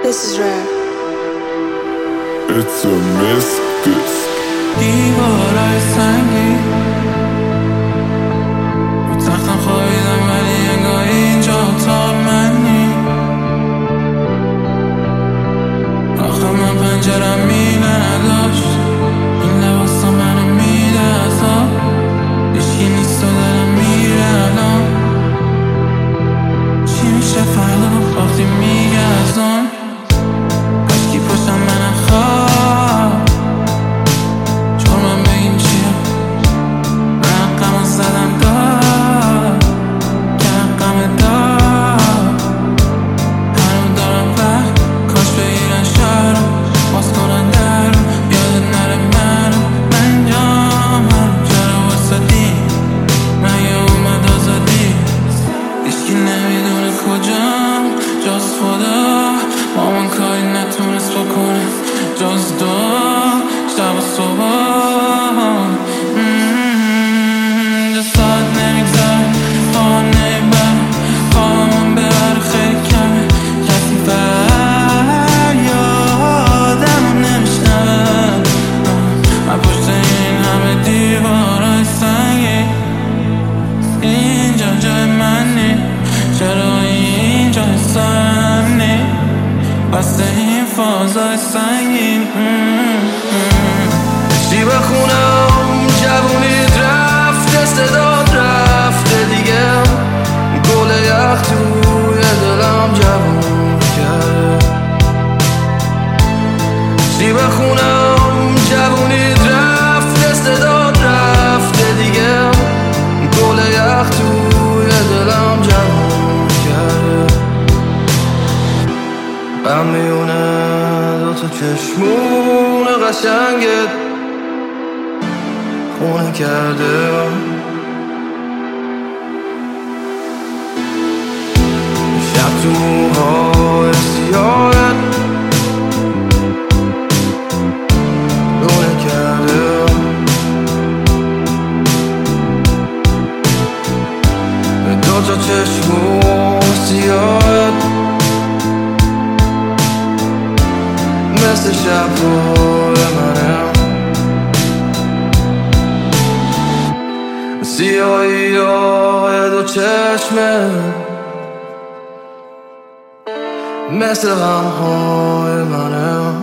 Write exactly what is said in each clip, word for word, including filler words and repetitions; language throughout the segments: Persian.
This is rare. It's a mystic. دیوارای سنگی رو تختم خوابیدم ولی انگار اینجا اتاق منی. آخه من پنجرم میله نداشت، این لباسا منو میده عذاب. هیچکی نیست و دلم میره الان. چی میشه فردا وقتی میگه از اون کاشکی پشتم منم خواب. چون من بگیم چیه من غمو زدم دار که غم دار هنو دارم وقت کاش بگیرن شهرم باز کنن درم یادت نره منو من جامم چرا واسدی من یه اومد آزادی. هیچکی نمیدونه کجام جز خدا، با من کاری نتونست بکنه جز دعا شب و صبح. اینجا ساعت نمیگذاره خواه نمیبره خواه من ببره خیلی کمه کسی فریادم نمیشنوه. من پشت این همه دیوارای سنگی اینجا جای منی، چرا اینجا حسنی بسته این فازای سنگین. چی بخونم جوونیت رفت استعداد رفته دیگه، گل یخ توی دلم جوون کرده. چی بخونم جوونیت رفت استعداد رفته دیگه، گل یخ توی دلم جوون کرده. غم میونه دوتا چشمون قشنگت خونه کرده. شب تو موهای سیاهت لونه کرده. دوتا چشمون سیاهت مثل شب‌های منه، سیاهی های دو چشمه مثل غم‌های منه.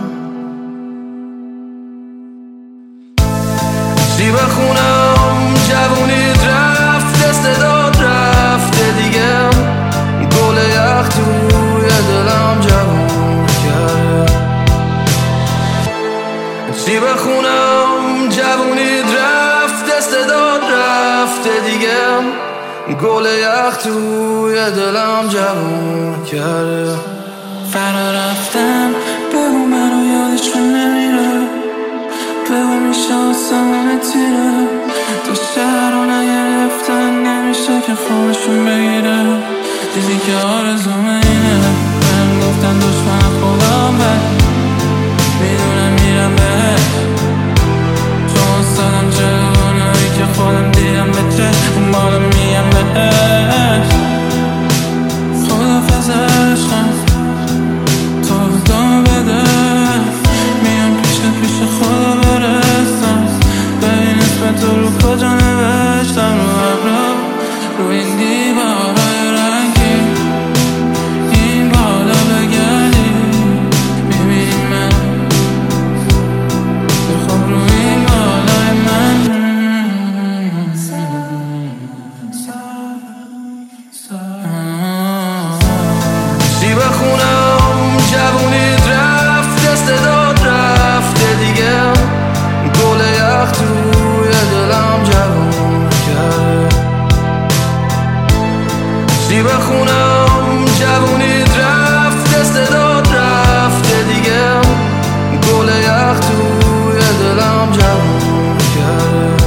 چی بخونم جوونیت رفت استعداد رفته دیگه، گل یخ توی دلم جوون کرده. چی بخونم جوونیت رفت استعداد رفته دیگه، گل یخ توی دلم جوون کرده. فرا رفتن بگو منو یادش نمیره، بگو میشه آسمون تیره. تو شهر رو نگرفتن نمیشه که خودشون بگیره. چیزی که آرزوم اینه بهم گفتن دشمن خودم بد، میدونم میرم بهش چون سادم جلوانایی که خودم دیدم به چشم اون بالا میم بهش. خدافظ عشقم تو دام بده، میام پیش پیش خدا برسم. ببین اسم تو رو کجا نوشتم، رو ابرا رو این دیوارای رنگی این بالا بگردی میبینی من بخواب رو این بالای من. چی بخونم جوونیت رفت استعداد رفته دیگه، گل یخ توی دلم جوون کرده. چی بخونم جوونیت رفت استعداد رفته دیگه، گل یخ توی دلم جوون کرده.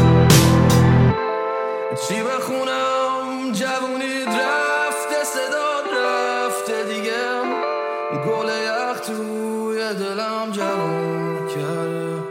چی بخونم جوونیت رفت استعداد رفته دیگه، گل یخ توی دلم جوون کرده.